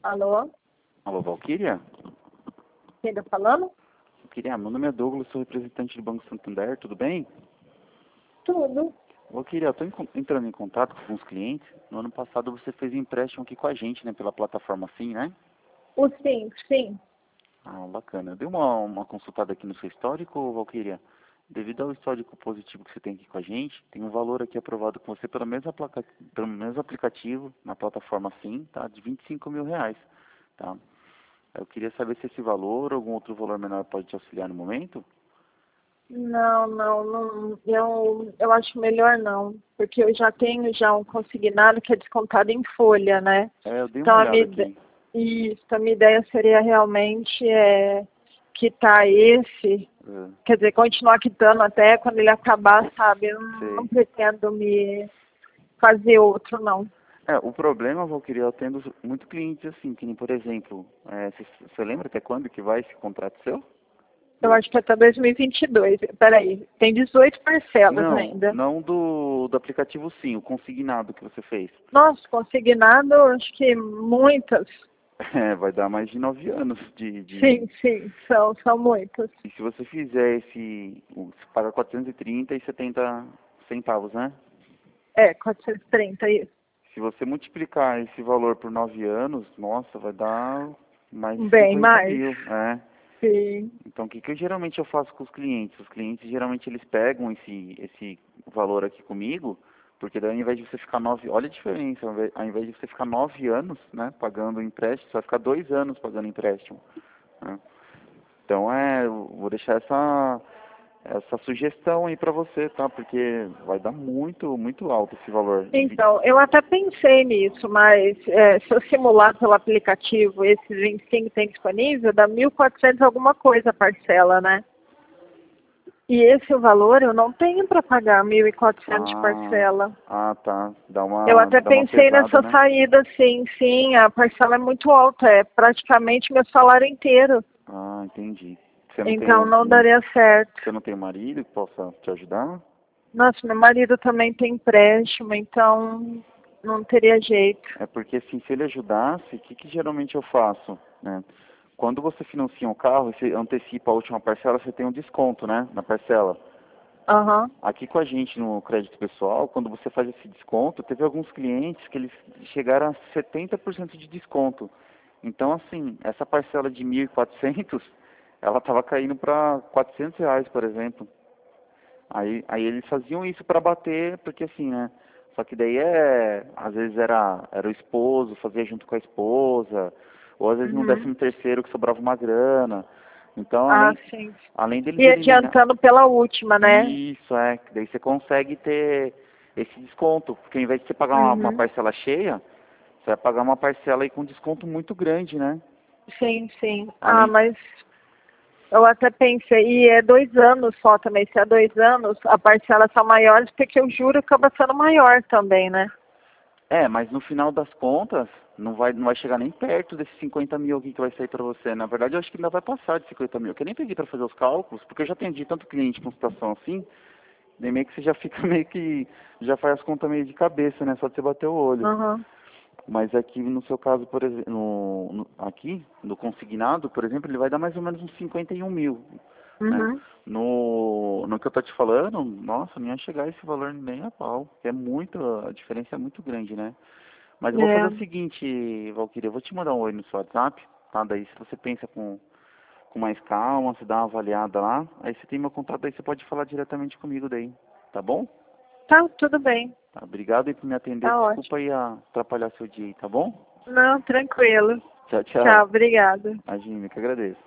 Alô? Alô, Valquíria? Quem tá falando? Valquíria, meu nome é Douglas, sou representante do Banco Santander, tudo bem? Tudo. Valquíria, eu estou entrando em contato com alguns clientes. No ano passado você fez um empréstimo aqui com a gente, né, pela plataforma Sim, né? O sim, sim. Ah, bacana. Eu dei uma consultada aqui no seu histórico, Valquíria. Devido ao histórico positivo que você tem aqui com a gente, tem um valor aqui aprovado com você pelo mesmo aplicativo, na plataforma Sim, tá? De R$ 25.000, tá? Eu queria saber se esse valor ou algum outro valor menor pode te auxiliar no momento. Não. Eu acho melhor não. Porque eu já tenho um consignado que é descontado em folha, né? É, eu dei uma Então olhada aqui. a minha ideia seria realmente quitar esse, É, quer dizer, continuar quitando até quando ele acabar, sabe? Eu não sei. pretendo me fazer outro, não. É, o problema, Valquíria, eu tendo muito clientes assim, que nem, por exemplo, você lembra até quando que vai esse contrato seu? Eu acho que até 2022. Peraí, tem 18 parcelas Não, ainda. não do aplicativo Sim, o consignado que você fez. Nossa, consignado, acho que muitas. É, vai dar mais de 9 anos Sim, são muitas. E se você fizer você paga 430,70 centavos, né? É, 430, isso. Se você multiplicar esse valor por 9 anos, nossa, vai dar mais de Bem 50 mais. mil, é. Sim. Então, o que que geralmente eu faço com os clientes? Os clientes, geralmente, eles pegam esse valor aqui comigo, porque daí, ao invés de você ficar olha a diferença, ao invés de você ficar 9 anos, né, pagando o empréstimo, você vai ficar 2 anos pagando empréstimo, né? Então, eu vou deixar essa sugestão aí pra você, tá? Porque vai dar muito, muito alto esse valor. Então, eu até pensei nisso, mas se eu simular pelo aplicativo esse 25 que tem disponível, dá 1.400 alguma coisa a parcela, né? E esse valor eu não tenho para pagar 1.400 de Ah, parcela. tá. Eu até Dá uma pensei pesada, nessa né? saída, sim, a parcela é muito alta, é praticamente meu salário inteiro. Ah, entendi. Você não tem Então não daria certo. você não tem um marido que possa te ajudar? Nossa, meu marido também tem empréstimo, então não teria jeito. É porque assim, se ele ajudasse, o que que geralmente eu faço, né? Quando você financia um carro e você antecipa a última parcela, você tem um desconto, né, na parcela. Aham. Aqui com a gente no crédito pessoal, quando você faz esse desconto, teve alguns clientes que eles chegaram a 70% de desconto. Então, assim, essa parcela de 1.400, ela estava caindo para R$ 400, por exemplo. Aí eles faziam isso para bater, porque assim, né? Só que daí às vezes era o esposo, fazia junto com a esposa, ou às vezes no Uhum. 13º que sobrava uma grana. Então, Ah, sim. além deles E eliminar. adiantando pela última, né? Isso, que daí você consegue ter esse desconto, porque ao invés de você pagar uma Uhum. parcela cheia, você vai pagar uma parcela aí com desconto muito grande, né? Sim. Ah, Além, mas eu até pensei, e é 2 anos só também, se é 2 anos, a parcela são maiores, porque o juro acaba sendo maior também, né? mas no final das contas, não vai chegar nem perto desses 50 mil aqui que vai sair para você. Na verdade, eu acho que ainda vai passar de 50 mil. Que eu nem peguei para fazer os cálculos, porque eu já atendi tanto cliente com situação assim, daí meio que você já fica meio que, já faz as contas meio de cabeça, né? Só de você bater o olho. Uhum. Mas aqui no seu caso, por exemplo, aqui, no consignado, por exemplo, ele vai dar mais ou menos uns 51 mil, né? Uhum. No que eu tô te falando, nossa, não ia chegar esse valor nem a pau. A diferença é muito grande, né? Mas eu vou fazer É. o seguinte, Valquíria, eu vou te mandar um oi no seu WhatsApp, tá? Daí se você pensa com mais calma, você dá uma avaliada lá, aí você tem meu contato, aí você pode falar diretamente comigo daí, tá bom? Tá, tudo bem. Tá, obrigado aí por me atender, Tá desculpa ótimo. aí atrapalhar seu dia aí, tá bom? Não, tranquilo. Tchau, Tchau, tchau. obrigada. Imagina, que agradeço.